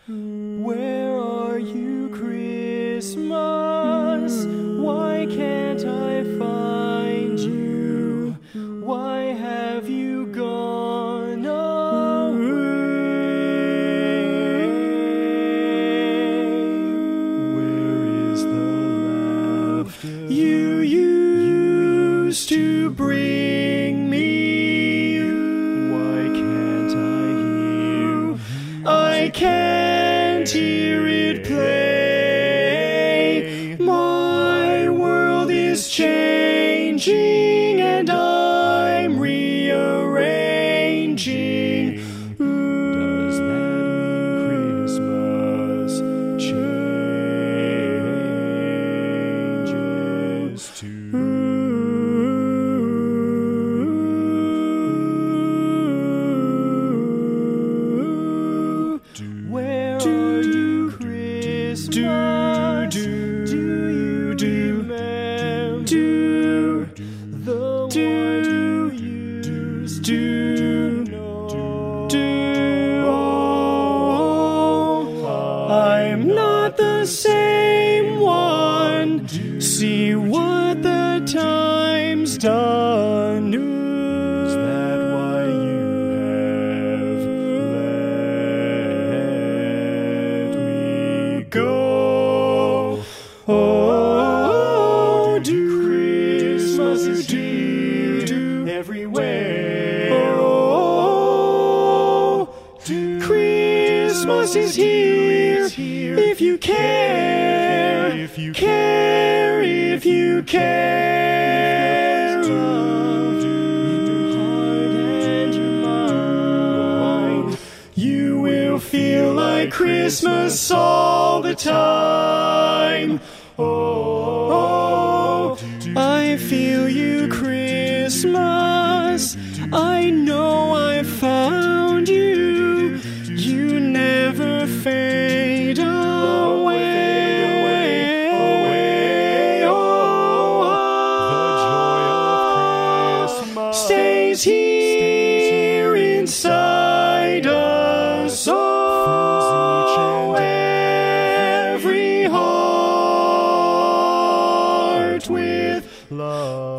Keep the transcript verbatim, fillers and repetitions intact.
Where are you, Christmas? Why can't I find you? Why have you gone away? Where is the laughter you used to bring me? Why can't I hear? I can't hear it play. My world is changing and I'm rearranging. Does that mean Christmas changes too? Where do you Christmas? Do, do, do you do remember the do one you used to know? Do, oh, I'm not the same one. See what the time's done. Is that why you have let me go? Oh, do Christmas do, do everywhere. Oh, do Christmas is here. If you care, if you care, if you care, love your heart and your mind, you will feel like Christmas all the time. Oh, I feel you, Christmas. I know I found you. You never fade away. Oh, the joy of Christmas stays here inside us. Oh, every heart with love.